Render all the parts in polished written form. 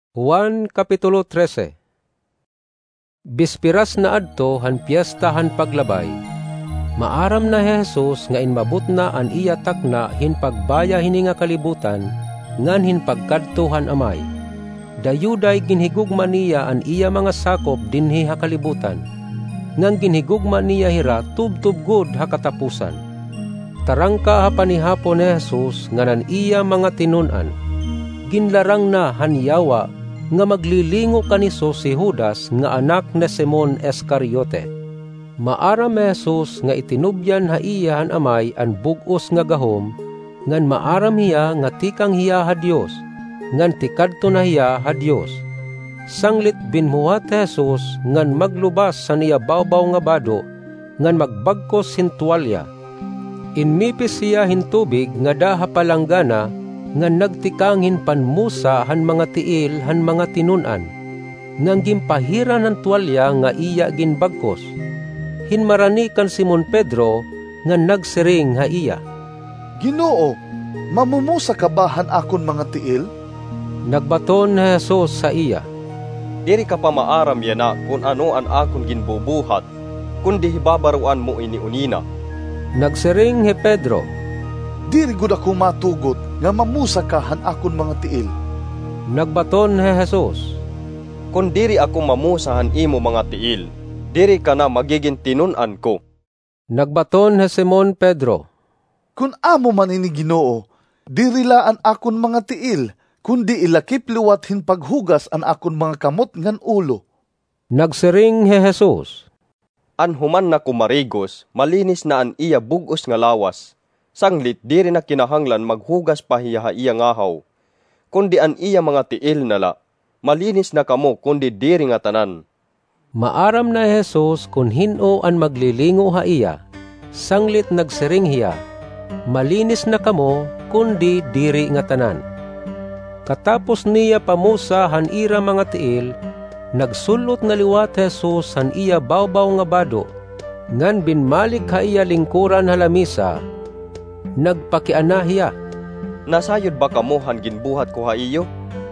Juan Kapitulo 13. Bispiras na adto han piyestahan paglabay. Maaram na Jesus nga inmabot na an iya takna hinpagbaya hini nga kalibutan ngan hinpagkadtuhan amay. Dayuday ginhigugma niya an iya mga sakop dinhi ha kalibutan. Ngan ginhigugma niya hira tubtub-gud ha katapusan. Tarangka ha panihapon ni Jesus nganan iya mga tinun-an. Ginlarang na hanyawa nga maglilingo kaniso si Judas nga anak ni Simon Iscariote. Maaram Jesus nga itinubyan ha iya han amay an bug-os nga gahom, ngan maaram hiya nga tikang hiya ha Dios, ngan tikadto na hiya ha Dios. Sanglit binmuhat Jesus ngan maglubas sa niya bawbaw nga bado, ngan magbagkos hintualya. Inmipis siya hintubig nga daha palanggana, nga nagtikangin panmusa han mga tiil han mga tinun-an, ngang gimpahiran ng tuwalya nga iya ginbagkos. Hinmarani kan Simon Pedro nga nagsiring ha iya, Ginoo, mamumusa ka ba han akon mga tiil? Nagbaton ni Jesus sa iya, Diri ka pa maaram yana kung ano an akon ginbubuhat, kundi hibabaruan mo ini unina. Nagsiring he Pedro, Diri gud ako matugot nga mamusa ka han akon mga tiil. Nagbaton ni Jesus, Kung diri ako mamusahan imo mga tiil, diri ka na magiging tinun-an ko. Nagbaton ni Simon Pedro, Kung amo man ini Ginoo, diri laan akon mga tiil, kundi ilakip liwat hinpaghugas an akon mga kamot ngan ulo. Nagsiring he Jesus, An human na kumarigos, malinis na an iya bugos nga lawas. Sanglit diri na kinahanglan maghugas pa hiya iya ngahaw. Kundi an iya mga tiil nala, malinis na kamo kundi diri nga tanan. Maaram na Jesus kung hino an maglilingo ha iya. Sanglit nagsiring hiya, malinis na kamo kundi diri nga tanan. Katapos niya pamusa han ira mga tiil, nagsulot na liwat Jesus han iya bawbaw nga bado, ngan binmalik ha iya lingkuran ha lamisa. Nagpakiana hiya, Nasayod ba kamo han ginbuhat ko ha iyo?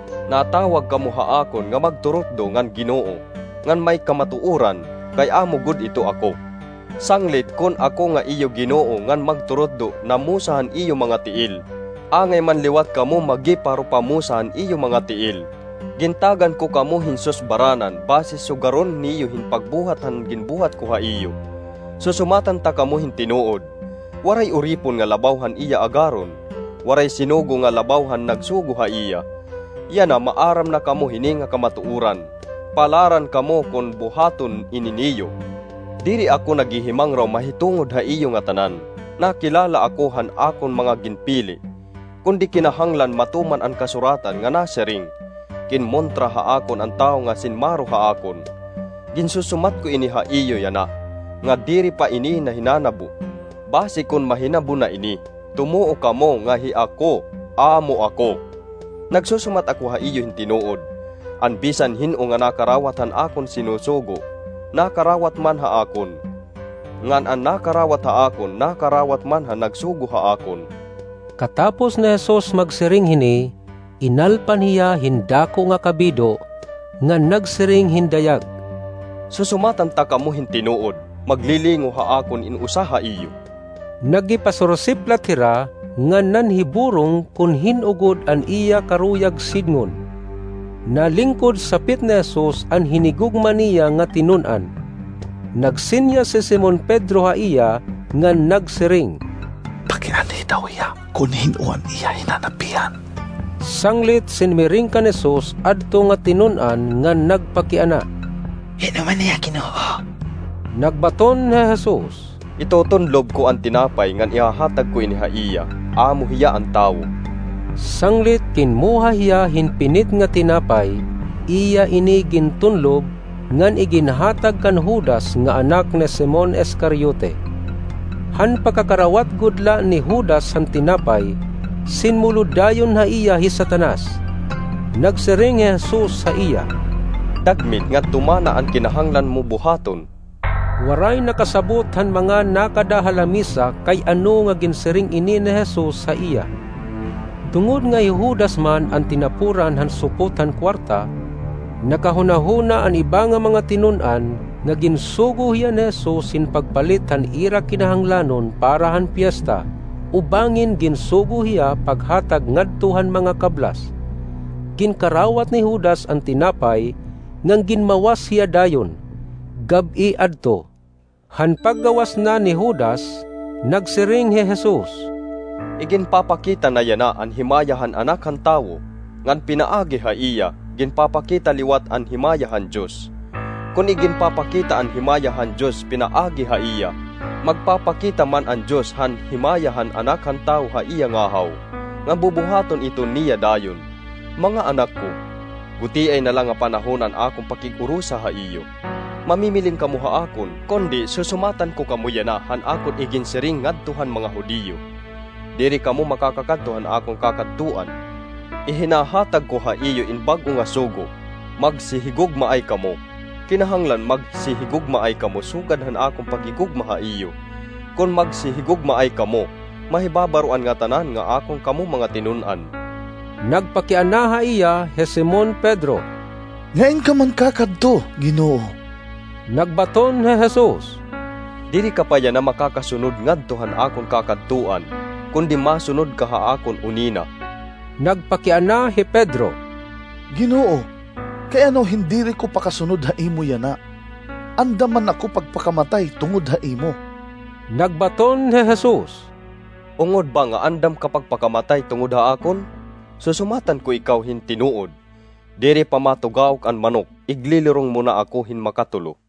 Natawag kamo ha akon nga magturotdo ngan Ginoo, ngan may kamatuuran, kay amo gud ito ako. Sanglit kon ako nga iyo Ginoo ngan magturotdo namusahan iyo mga tiil. Angay man liwat kamo magiparo pamusahan iyo mga tiil. Gintagan ko kamo hinsos baranan base sugaron niyo hinpagbuhat han ginbuhat ko ha iyo. Susumatan ta kamo hintinuod. Waray uripon nga labawhan iya agaron, waray sinugo nga labawhan nagsugo ha iya. Yana maaram na kamo hini nga kamatuuran, palaran kamo kon buhaton ininiyo. Diri ako naghihimang raw mahitungod ha iyo nga tanan, nakilala ako han akon mga ginpili. Kundi kinahanglan matuman ang kasuratan nga nasering, kinmontra ha akon ang tao nga sinmaro ha akon. Ginsusumat ko ini ha iyo yana, nga diri pa ini na hinanabo. Base kon mahinabo na ini, tumuo kamo nga hi ako, amo ako. Nagsusumat ako ha iyo hintinuod. An bisan hino nga nakarawat han akon sinusugo, nakarawat man ha akon. Ngan an nakarawat ha akon, nakarawat man ha nagsugo ha akon. Katapos na Jesus magsiring hini, inalpan hiya hindako nga kabido, nga nagsiring hindayag, Susumatan ta kamo hintinuod, maglilingo ha akon inusa ha iyo. Nagipasurosiplat hira nga nanhiburong kun hinugod an iya karuyag sidngon. Nalingkod sa pit ni Jesus an hinigugma niya nga tinun-an. Nagsinya si Simon Pedro ha iya nga nagsiring, Pakianay daw iya, kung hinuan iya hinanapian. Sanglit sinmiring ka ni Jesus adto nga tinun-an nga nagpakiana. Hinuman niya Ginoo. Nagbaton ni Jesus, Itotonlob ko ang tinapay ngan ihahatag ko ini ha iya, amo hiya ang tawo. Sanglit kinmuha hiya hinpinit nga tinapay, iya ini gintunlob, ngan iginhatag kan Judas nga anak ni Simon Iscariote. Han pagkakarawat gudla ni Judas han tinapay, sinmuludayon ha iya hi Satanas. Nagsiring Jesus sa iya, Dagmit nga tumana ang kinahanglan mo buhaton. Waray nakasabot han mga nakadahalamisa kay ano nga ginsiring ini ni Jesus sa iya. Tungod nga Judas man ang tinapuran han supotan kwarta, nakahunahuna ang iba nga mga tinun-an nga ginsugo hiya ni Jesus sin pagpalit han ira kinahanglanon para han piyesta, ubangin ginsugo hiya paghatag ngadtuhan mga kablas. Ginkarawat ni Judas ang tinapay ngang ginmawas hiya dayon. Gabi adto, han paggawas na ni Judas, nagsiring hi Jesus, Iginpapakita na yana an himayahan anak han tawo, ngan pinaagi ha iya, ginpapakita liwat an himayahan Diyos. Kung iginpapakita an himayahan Diyos pinaagi ha iya, magpapakita man an Diyos han himayahan anak han tawo ha iya ngahaw, nga bubuhaton ito niya dayon. Mga anak ko, gutiay na lang nga panahonan akong pakigurusa ha iyo. Mamimiling kamo ha akon, kundi susumatan ko kamo yana han akon iginsiring ngadtuhan mga Hudiyo. Diri kamo makakakadtuhan akong kakadtuan. Ihinahatag ko ha iyo in bago nga sugo, magsihigugma ay kamo. Kinahanglan magsihigugma ay kamo sugad han akong pagigugma ha iyo. Kung magsihigugma ay kamo, mahibabaruan nga tanan nga akong kamo mga tinun-an. nagpakianaha iya he Simon Pedro. Ngayon ka man kakadto, Ginoo. Nagbaton he Jesus, Diri ka pa yan na makakasunod ngadtuhan akong kakadtuan, kundi masunod ka ha akon unina. nagpakiana he Pedro. Ginoo, kaya ano hindi rin ko pakasunod ha imo yana. Andaman ako pagpakamatay tungod ha imo. Nagbaton he Jesus, Ungod ba nga andam kapag pakamatay tungod ha akon? Susumatan ko ikaw hin tinuod. Diri pa matugawk an manok, iglilirong mo na ako hin makatulo.